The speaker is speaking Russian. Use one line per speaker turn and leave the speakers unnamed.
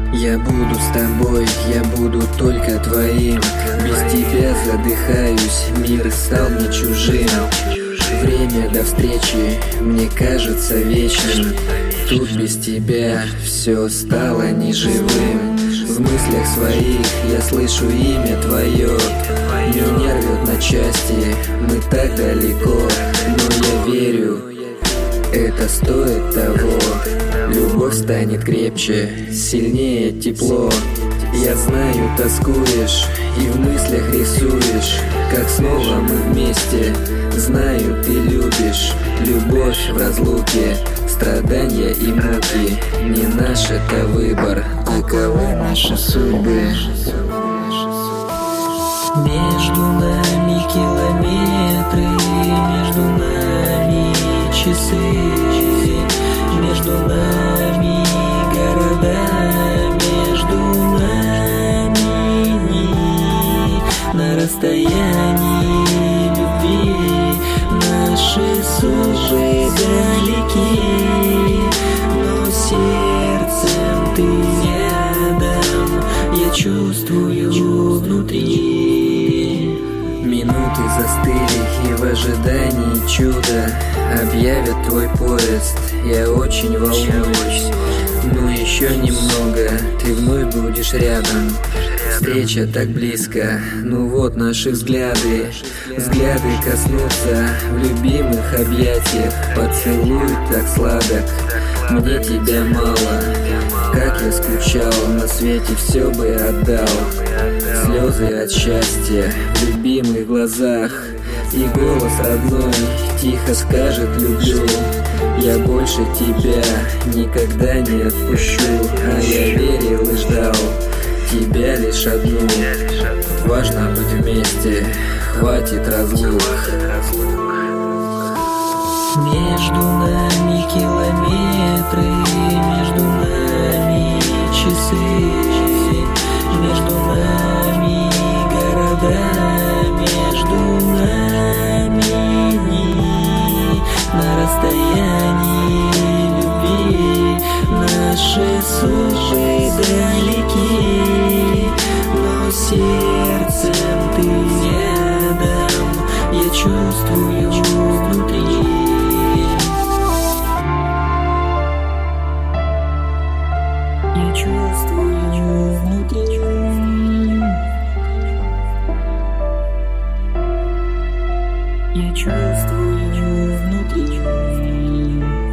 Я буду с тобой, я буду только твоим. Без тебя задыхаюсь, мир стал мне чужим. Время до встречи мне кажется вечным. Тут без тебя все стало неживым. В мыслях своих я слышу имя твое. Меня рвет на части, мы так далеко. Но я верю, это стоит того. Любовь станет крепче, сильнее тепло. Я знаю, тоскуешь и в мыслях рисуешь, как снова мы вместе. Знаю, ты любишь любовь в разлуке, страдания и муки. Не наш это выбор, таковы наши судьбы.
Между нами километры, между нами часы, между нами города, между нами дни. На расстоянии любви наши судьбы далеки, но сердцем ты рядом, я чувствую внутри.
Минуты застыли и в ожидании чуда объявят твой поезд. Я очень волнуюсь, но еще немного, ты вновь будешь рядом. Встреча так близко, ну вот наши взгляды. Взгляды коснутся в любимых объятиях. Поцелуй так сладок, мне тебя мало. Как я скучал, на свете все бы отдал. Слезы от счастья в любимых глазах. И голос родной тихо скажет «люблю». Я больше тебя никогда не отпущу. А я верил и ждал тебя лишь одну. Важно быть вместе, хватит разлук.
Между нами километры, между нами часы, между нами города, между нами дни. На расстоянии любви наши судьбы далеки, но сердцем ты рядом, я чувствую внутри. Я чувствую внутри. Я чувствую внутри.